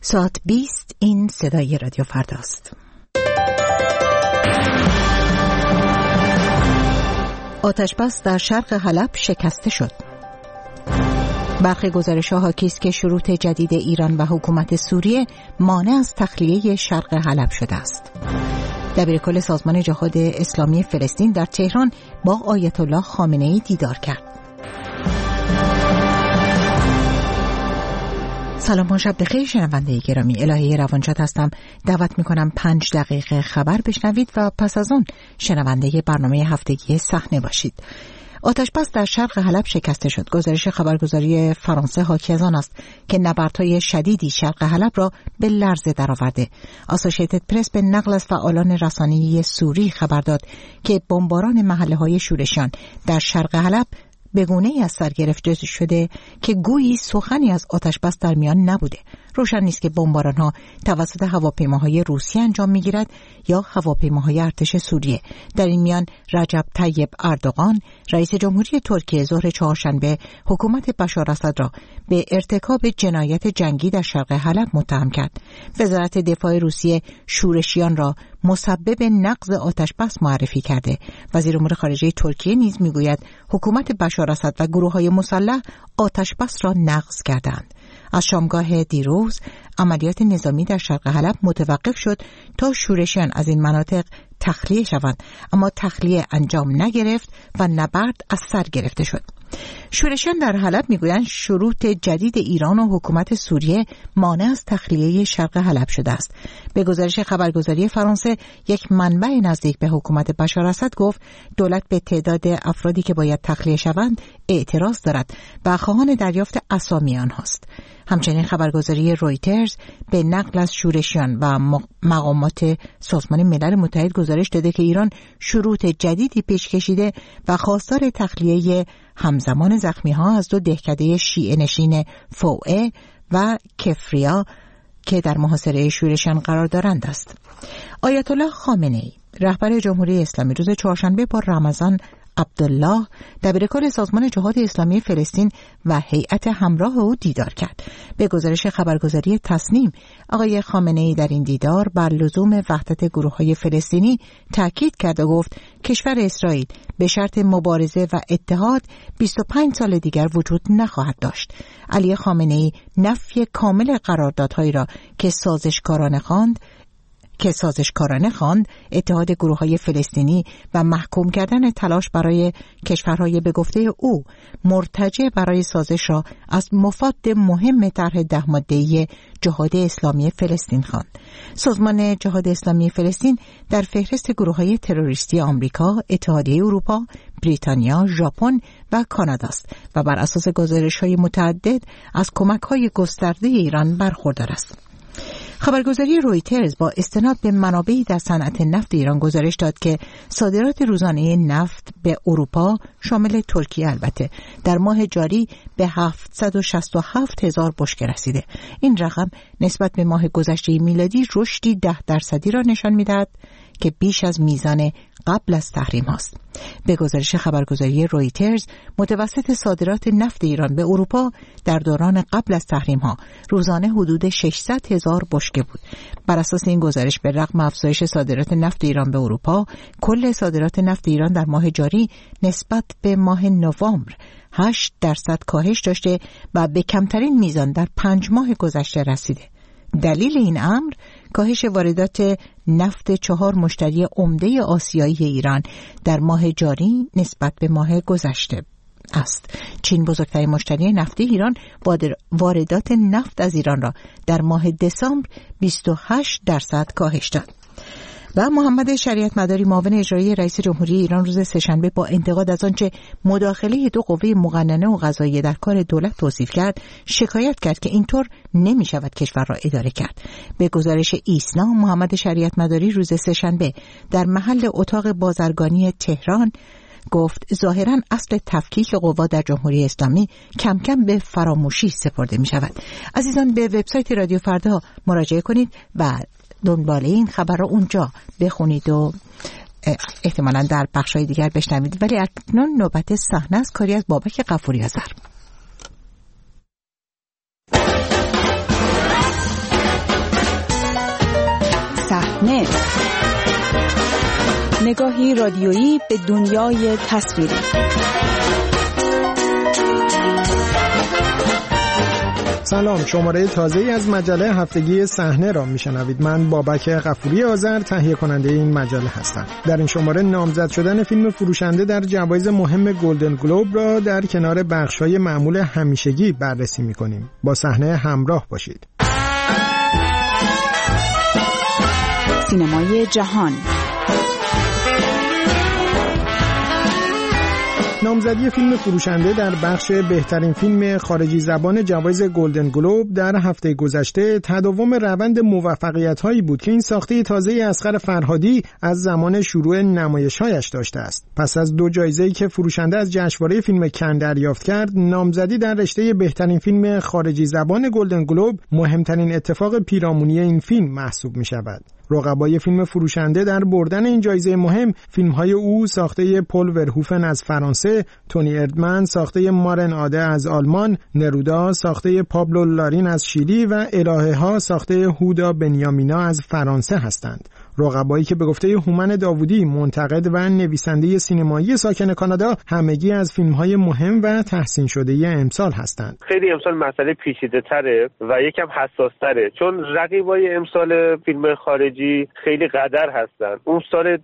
ساعت 20 این صدای رادیو فرداست. آتش‌بس در شرق حلب شکسته شد. برخی گزارش‌ها حاکی است که شروط جدید ایران و حکومت سوریه مانع از تخلیه شرق حلب شده است. دبیرکل سازمان جهاد اسلامی فلسطین در تهران با آیت الله خامنه‌ای دیدار کرد. سلام و شب بخیر شنونده گرامی، الهه روانشاد هستم. دعوت میکنم 5 دقیقه خبر بشنوید و پس از اون شنونده برنامه هفتگی صحنه باشید. آتش‌بس در شرق حلب شکسته شد. گزارش خبرگزاری فرانسه حاکی از آن است که نبردهای شدیدی شرق حلب را به لرزه درآورده. آسوشیتد پرس به نقل از فعالان رسانه‌ای سوری خبر داد که بمباران محله‌های شورشیان در شرق حلب به گونه‌ای از سر گرفته شده که گویی سخنی از آتش‌بس در میان نبوده. روشن نیست که بمباران‌ها توسط هواپیماهای روسی انجام می‌گیرد یا هواپیماهای ارتش سوریه. در این میان رجب طیب اردوغان رئیس جمهوری ترکیه ظهر چهارشنبه حکومت بشار اسد را به ارتکاب جنایت جنگی در شرق حلب متهم کرد. وزارت دفاع روسیه شورشیان را مسبب نقض آتش‌بس معرفی کرده. وزیر امور خارجه ترکیه نیز میگوید حکومت بشار اسد و گروه‌های مسلح آتش‌بس را نقض کردند. از شامگاه دیروز عملیات نظامی در شرق حلب متوقف شد تا شورشیان از این مناطق تخلیه شوند، اما تخلیه انجام نگرفت و نبرد از سر گرفته شد. شورشیان در حلب میگویند شروط جدید ایران و حکومت سوریه مانع از تخلیه شرق حلب شده است. به گزارش خبرگزاری فرانسه یک منبع نزدیک به حکومت بشار اسد گفت دولت به تعداد افرادی که باید تخلیه شوند اعتراض دارد و خواهان دریافت اسامی آنهاست. همچنین خبرگزاری رویترز به نقل از شورشیان و مقامات سازمان ملل متحد گزارش داده که ایران شروط جدیدی پیش کشیده و خواستار تخلیه همزمان زخمی‌ها از 2 دهکده شیعه نشین فوعه و کفریا که در محاصره شورشیان قرار دارند است. آیت الله خامنه‌ای رهبر جمهوری اسلامی روز چهارشنبه با رمضان عبدالله دبیرکل سازمان جهاد اسلامی فلسطین و هیئت همراه او دیدار کرد. به گزارش خبرگزاری تصنیم آقای خامنه‌ای در این دیدار بر لزوم وحدت گروه‌های فلسطینی تاکید کرد و گفت کشور اسرائیل به شرط مبارزه و اتحاد 25 سال دیگر وجود نخواهد داشت. علی خامنه‌ای نفی کامل قراردادهایی را که سازشکارانه خواند اتحاد گروه‌های فلسطینی و محکوم کردن تلاش برای کشورهای به گفته او مرتجع برای سازش را از مفاد مهم طرح 10 ماده‌ای جهاد اسلامی فلسطین خواند. سازمان جهاد اسلامی فلسطین در فهرست گروه‌های تروریستی آمریکا، اتحادیه اروپا، بریتانیا، ژاپن و کانادا است و بر اساس گزارش‌های متعدد از کمک‌های گسترده ایران برخوردار است. خبرگزاری رویترز با استناد به منابعی در صنعت نفت ایران گزارش داد که صادرات روزانه نفت به اروپا شامل ترکیه البته در ماه جاری به 767,000 بشکه رسیده. این رقم نسبت به ماه گذشته میلادی رشدی 10% را نشان می‌دهد که بیش از میزان قبل از تحریم است. به گزارش خبرگزاری رویترز متوسط صادرات نفت ایران به اروپا در دوران قبل از تحریم ها روزانه حدود 600,000 بشکه بود. بر اساس این گزارش به رغم افزایش صادرات نفت ایران به اروپا، کل صادرات نفت ایران در ماه جاری نسبت به ماه نوامبر 8% کاهش داشته و به کمترین میزان در 5 ماه گذشته رسیده. دلیل این امر کاهش واردات نفت 4 مشتری عمده آسیایی ایران در ماه جاری نسبت به ماه گذشته است. چین بزرگترین مشتری نفتی ایران واردات نفت از ایران را در ماه دسامبر 28% کاهش داد. و محمد شریعت مداری معاون اجرایی رئیس جمهوری ایران روز سه‌شنبه با انتقاد از آنچه مداخله 2 قوه مقننه و قضاییه در کار دولت توصیف کرد، شکایت کرد که اینطور نمی شود کشور را اداره کرد. به گزارش ایسنا محمد شریعت مداری روز سه‌شنبه در محل اتاق بازرگانی تهران گفت ظاهراً اصل تفکیک قوا در جمهوری اسلامی کم کم به فراموشی سپرده می شود. عزیزان به وبسایت رادیو فردا مراجعه کنید و دنباله این خبر رو اونجا بخونید و احتمالاً در بخش‌های دیگر بشنوید. ولی اکنون نوبت صحنه است، کاری از بابک غفوری آذر. صحنه، نگاهی رادیویی به دنیای تصویری. سلام، شماره تازه‌ای از مجله هفتگی صحنه را میشنوید. من بابک غفوری آذر تهیه کننده این مجله هستم. در این شماره نامزد شدن فیلم فروشنده در جوایز مهم گلدن گلوب را در کنار بخش‌های معمول همیشگی بررسی می‌کنیم. با صحنه همراه باشید. سینمای جهان. نامزدی فیلم فروشنده در بخش بهترین فیلم خارجی زبان جوایز گلدن گلوب در هفته گذشته تداوم روند موفقیت‌هایی بود که این ساخته تازه اصغر فرهادی از زمان شروع نمایش‌هایش داشته است. پس از 2 جایزه‌ای که فروشنده از جشنواره فیلم کن دریافت کرد، نامزدی در رشته بهترین فیلم خارجی زبان گلدن گلوب مهمترین اتفاق پیرامونی این فیلم محسوب می‌شود. رقبای فیلم فروشنده در بردن این جایزه مهم فیلم‌های او ساخته پل ورهوفن از فرانسه، تونی اردمن ساخته مارن آده از آلمان، نرودا ساخته پابلو لارین از شیلی و الهه‌ها ساخته هودا بنیامینا از فرانسه هستند. رقبایی که به گفته هومن داوودی، منتقد و نویسنده سینمایی ساکن کانادا، همگی از فیلم‌های مهم و تحسین شده امسال هستند. خیلی امسال مسئله پیچیده‌تره و یکم حساس‌تره، چون رقیبای امسال فیلم خارجی خیلی قدر هستن. اون سال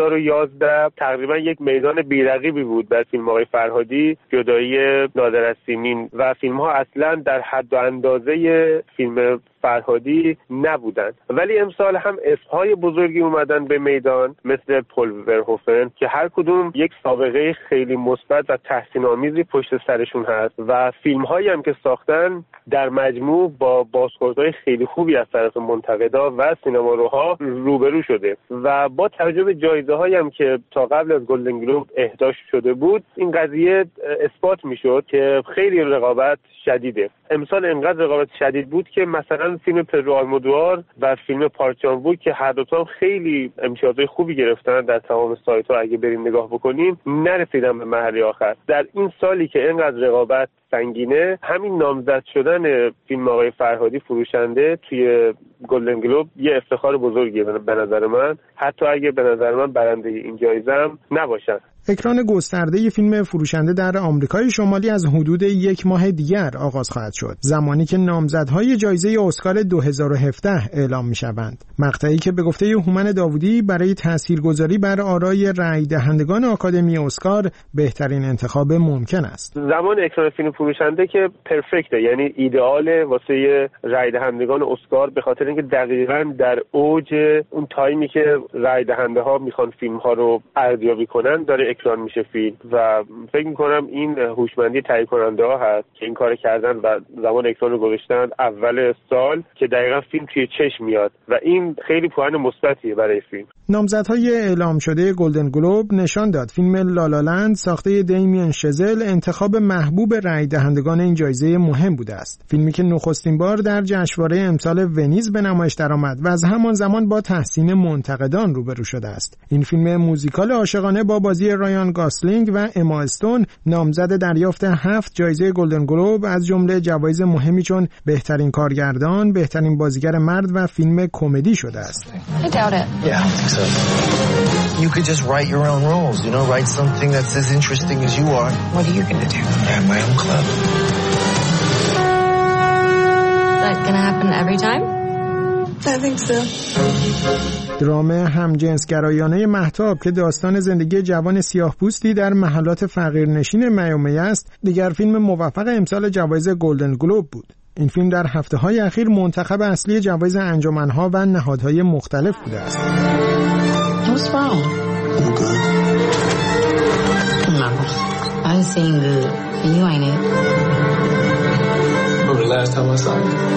2011 تقریبا یک میدان بی‌رقیبی بود بر فیلم آقای فرهادی، جدایی نادر از سیمین، و فیلم‌ها اصلاً در حد و اندازه فیلم فرهادی نبودن. ولی امسال هم اسمهای بزرگی اومدن به میدان، مثل پل ورهوفن که هر کدوم یک سابقه خیلی مثبت و تحسین آمیزی پشت سرشون هست و فیلم‌هایی هم که ساختن در مجموع با بازخوردهای خیلی خوبی از طرف منتقدا و سینماروها روبرو شده و با توجه به جایزه‌هایی هم که تا قبل از گلدن گلوب اهدا شده بود، این قضیه اثبات میشد که خیلی رقابت شدیده. امسال انقدر رقابت شدید بود که مثلا فیلم پدرو آلمودوار و فیلم پارک جان ووک که هر دوتا هم خیلی امتیازهای خوبی گرفتن در تمام سایت‌ها، اگه بریم نگاه بکنیم، نرسیدن به مرحله آخر. در این سالی که اینقدر رقابت سنگینه، همین نامزد شدن فیلم آقای فرهادی فروشنده توی گلدن گلوب یه افتخار بزرگیه به نظر من، حتی اگه به نظر من برنده این جایزه هم نباشن. اکران گسترده فیلم فروشنده در آمریکای شمالی از حدود 1 ماه دیگر آغاز خواهد شد، زمانی که نامزدهای جایزه اسکار 2017 اعلام می‌شوند. مقطعی که به گفته هومن داوودی برای تاثیرگذاری بر آرای رأی دهندگان آکادمی اسکار بهترین انتخاب ممکن است. زمان اکران فیلم فروشنده که پرفکته، یعنی ایدئاله واسه رأی دهندگان اسکار، به خاطر اینکه دقیقاً در اوج اون تایمی که رأی دهنده‌ها میخوان فیلم‌ها رو ارزیابی کنن داره اکران میشه فیلم و فکر میکنم این هوشمندی تهیه کننده ها هست که این کار کردن و زمان اکران رو گذاشتن اول سال که دقیقا فیلم توی چشم میاد و این خیلی پوان مثبتیه برای فیلم. نامزدهای اعلام شده گلدن گلوب نشان داد فیلم لالالند ساخته دیمین شزل انتخاب محبوب رأی دهندگان این جایزه مهم بوده است. فیلمی که نخستین بار در جشنواره امسال ونیز به نمایش درآمد و از همان زمان با تحسین منتقدان روبرو شده است. این فیلم موزیکال عاشقانه با بازی رایان گاسلینگ و اما استون نامزد دریافت 7 جایزه گلدن گلوب از جمله جوایز مهمی چون بهترین کارگردان، بهترین بازیگر مرد و فیلم کمدی شده است. You could just write your own roles, write something that's as interesting as you are. What are you going to do? I have my own club. Is that going to happen every time? I think so. درام همجنسگرایانه مهتاب که داستان زندگی جوان سیاه‌پوستی در محلات فقیرنشین میامی است، دیگر فیلم موفق امسال جوایز گلدن گلوب بود. این فیلم در هفته‌های اخیر منتخب اصلی جوایز انجمن‌ها و نهادهای مختلف بوده است. What's wrong? I'm good. No, I'm seeing good. You ain't it. When was the last time I saw you?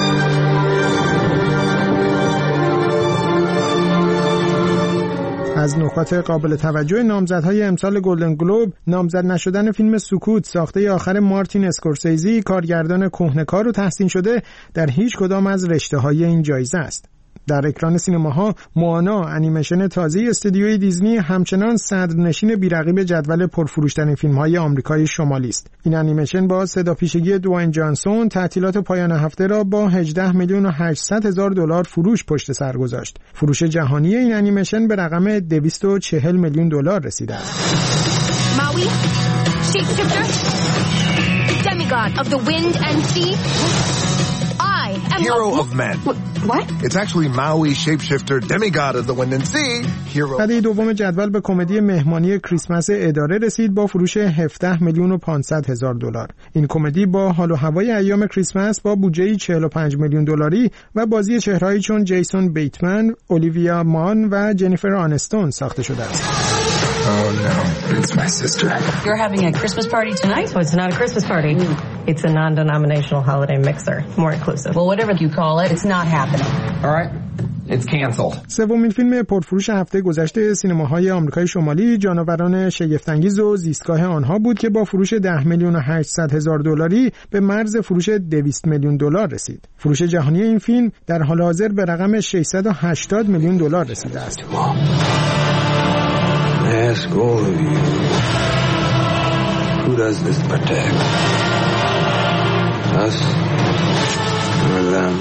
از نکات قابل توجه نامزدهای امسال گلدن گلوب، نامزد نشدن فیلم سکوت ساخته آخر مارتین اسکورسیزی، کارگردان کهنه‌کار و تحسین شده، در هیچ کدام از رشته‌های این جایزه است. در اکران سینماها موانا انیمیشن تازه استودیوی دیزنی همچنان صدرنشین بی‌رقیب جدول پرفروش‌ترین فیلم‌های آمریکای شمالی است. این انیمیشن با صداپیشگی دوین جانسون تعطیلات پایان هفته را با 18 میلیون و 800 هزار دلار فروش پشت سر گذاشت. فروش جهانی این انیمیشن به رقم 240 میلیون دلار رسیده است. Maui, shapeshifter, demigod of the wind and sea. I am Hero of men. What? It's actually Maui, shapeshifter, demigod of the wind and sea. Hero. هده دوم جدول به کمدی مهمانی کریسمس اداره رسید با فروش 17 میلیون و 500 هزار دلار. این کمدی با حال و هوای ایام کریسمس با بودجه 45 میلیون دلاری و بازی چهرهایی چون جیسون بیتمن، اولیویا مان و جنیفر آنستون ساخته شده است. Oh no, it's my sister. You're having a Christmas party tonight? Oh, it's not a Christmas party. It's a non-denominational holiday mixer. More inclusive. Well, whatever you call it, it's not happening. All right. It's canceled. سومین فیلم پرفروش هفته گذشته سینماهای آمریکای شمالی جانوران شگفت‌انگیز و زیستگاه آنها بود که با فروش 10 میلیون و 800 هزار دلاری به مرز فروش 200 میلیون دلار رسید. فروش جهانی این فیلم در حال حاضر به رقم 680 میلیون دلار رسیده است. Ask all of you, who does this protect? Us or them?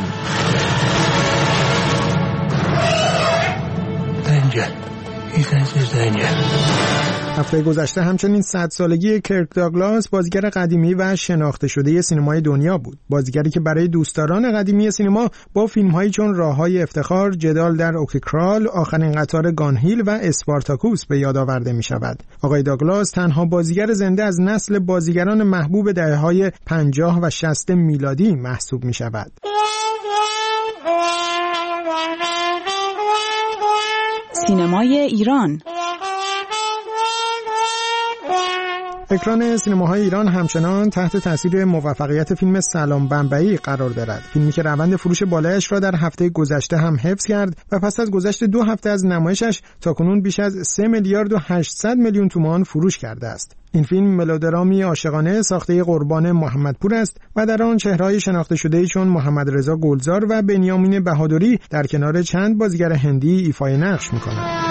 Danger. He says there's danger. هفته گذشته همچنین 100 سالگی کرک داگلاس بازیگر قدیمی و شناخته شده سینمای دنیا بود. بازیگری که برای دوستداران قدیمی سینما با فیلم‌هایی چون راه‌های افتخار، جدال در اوکیکرال، آخرین قطار گانهیل و اسپارتاکوس به یاد آورده می‌شود. آقای داگلاس تنها بازیگر زنده از نسل بازیگران محبوب دهه‌های 50 و 60 میلادی محسوب می‌شود. سینمای ایران. اکران سینماهای ایران همچنان تحت تاثیر موفقیت فیلم سلام بمبئی قرار دارد. فیلمی که روند فروش بالایش را در هفته گذشته هم حفظ کرد و پس از گذشت 2 هفته از نمایشش تاکنون بیش از 3 میلیارد و 800 میلیون تومان فروش کرده است. این فیلم ملودرامی عاشقانه ساخته قربان محمدپور است و در آن چهره‌های شناخته شده‌ای چون محمد رضا گلزار و بنیامین بهادری در کنار چند بازیگر هندی ایفای نقش می‌کنند.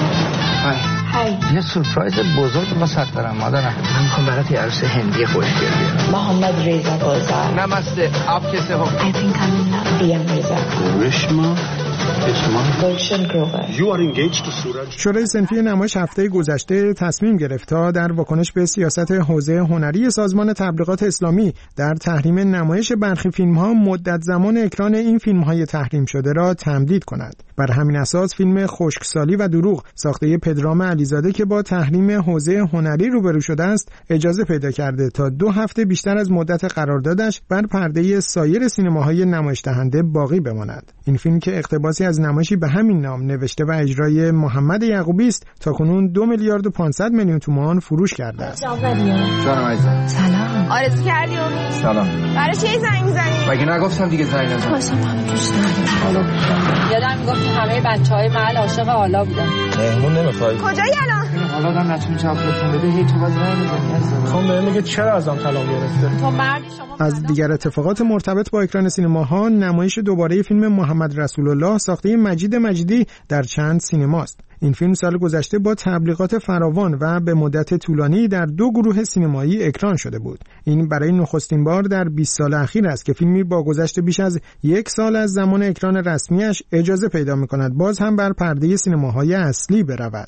یه سورپرایز بزرگ واسه دارم مادرم. من میخوام برات یه عروس هندی خوشگل بیارم. Mohammad Reza Gulzar. نمسته. آپ کیسے ہو؟ I think I'm in love. Ian Reza. رشما. Gulshan Grover. You are engaged to Suraj. شورای صنفی نمایش هفته گذشته تصمیم گرفت تا در واکنش به سیاست حوزه هنری سازمان تبلیغات اسلامی در تحریم نمایش برخی فیلم‌ها مدت زمان اکران این فیلم‌های تحریم شده را تمدید کند. بر همین اساس فیلم خشکسالی و دروغ ساخته پدرام علیزاده که با تحریم حوزه هنری روبرو شده است اجازه پیدا کرده تا 2 هفته بیشتر از مدت قراردادش بر پرده سایر سینماهای نمایش دهنده باقی بماند. این فیلم که اقتباسی از نمایشی به همین نام نوشته و اجرای محمد یعقوبی است تاکنون 2 میلیارد و 500 میلیون تومان فروش کرده است. سلام عزیزم. سلام. آرزو کردی امید؟ سلام. برای چی زنگ می‌زنی؟ مگه نگفتم دیگه زنگ نزن؟ واسه من دوست ندارم. یادم میگفت همه بچه‌های محل عاشق حالا بودن. مهمون نمیخوای؟ کجایی الان؟ حالا دارم نتونی جواب بده هی تو باز زنگ میزنی. خب بهم میگه چرا ازم طلاق گرفته؟ تو مردی شما. از دیگر اتفاقات مرتبط با اکران سینماها نمایش دوباره فیلم محمد رسول الله ساخته مجید مجیدی در چند سینماست. این فیلم سال گذشته با تبلیغات فراوان و به مدت طولانی در 2 گروه سینمایی اکران شده بود. این برای نخستین بار در 20 سال اخیر است که فیلمی با گذشت بیش از 1 سال از زمان اکران رسمیش اجازه پیدا می‌کند باز هم بر پرده سینماهای اصلی برود.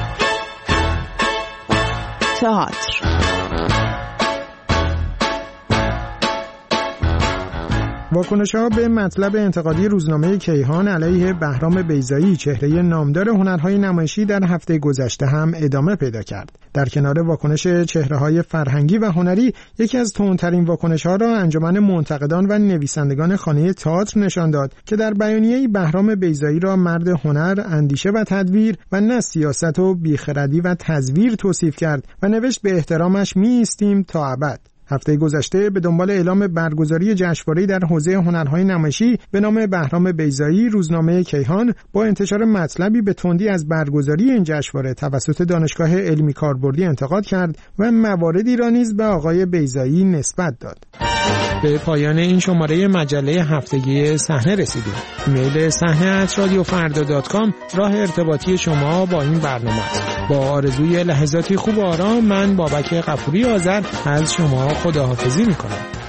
تئاتر. واکنش‌ها به مطلب انتقادی روزنامه کیهان علیه بهرام بیضایی چهره نامدار هنرهای نمایشی در هفته گذشته هم ادامه پیدا کرد. در کنار واکنش چهره‌های فرهنگی و هنری، یکی از تندترین واکنش‌ها را انجمن منتقدان و نویسندگان خانه تئاتر نشان داد که در بیانیه‌ای بهرام بیضایی را مرد هنر، اندیشه و تدبیر و نه سیاست و بیخردی و تزویر توصیف کرد و نوشت به احترامش می‌ایستیم تا ابد. هفته گذشته به دنبال اعلام برگزاری جشنواره‌ای در حوزه هنرهای نمایشی به نام بهرام بیضایی، روزنامه کیهان با انتشار مطلبی به تندی از برگزاری این جشنواره توسط دانشگاه علمی کاربردی انتقاد کرد و مواردی را نیز به آقای بیضایی نسبت داد. به پایان این شماره مجله هفتگی صحنه رسیدیم. ایمیل صحنه@radiofarda.com راه ارتباطی شما با این برنامه است. با آرزوی لحظاتی خوب و آرام، من بابک غفوری آذر از شما خداحافظی میکنم.